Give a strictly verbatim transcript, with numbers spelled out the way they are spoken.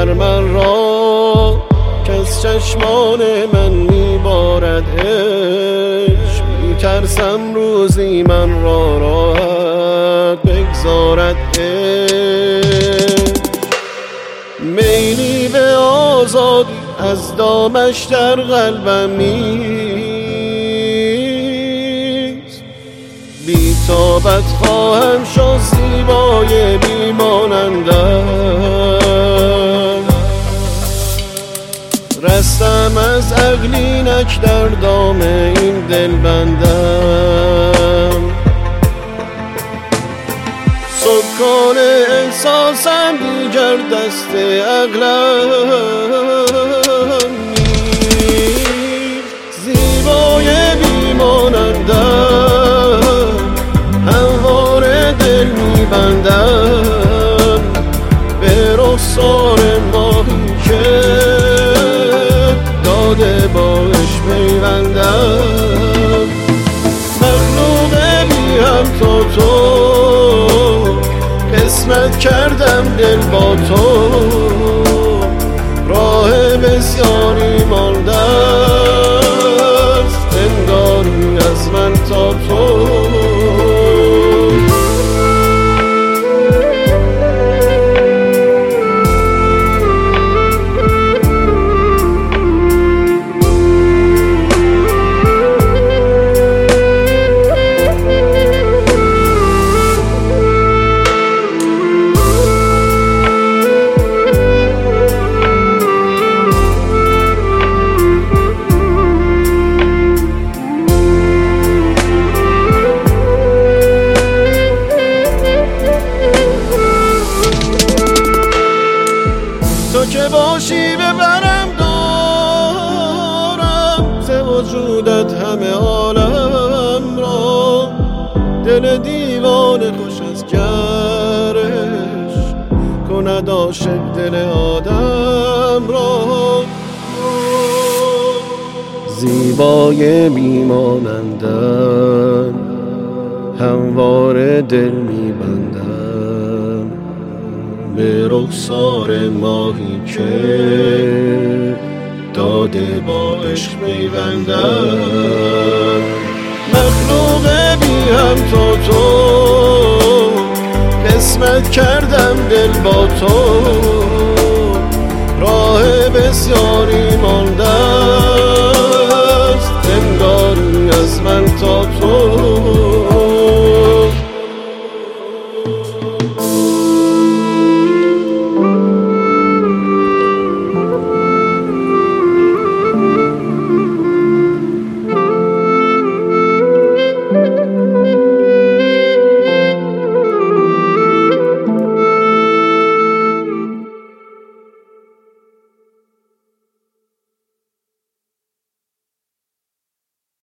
من را کس چشمان من میبارد عشق، میترسم روزی من را راحت بگذارد عشق. میلی به آزادی از دامش در قلبم نیست، بی تابت خواهم شد زیبای بیمانندم. رستم از عقلینک در دام این دل بندم، سکان احساسم دیگر دست عقلم نیست. زیبای بیمانندم، همواره دل میبندم به رخسار ماهی که داده باش پیوندم. مخلوق بی هم تا تو قسمت کردم دل با تو، راه بسیاری مانده است انگاری از من تا تو. تو که باشی ببرم دارم ز وجودت همه عالم را، دل دیوانه خوش از گرش کند عاشق دل آدم را. زیبای میمانندم، همواره دل میبندم به رخسار ماهی که داده با عشق میبندم. مخلوق بی هم تا تو قسمت کردم دل با تو، راه بسیاری مانده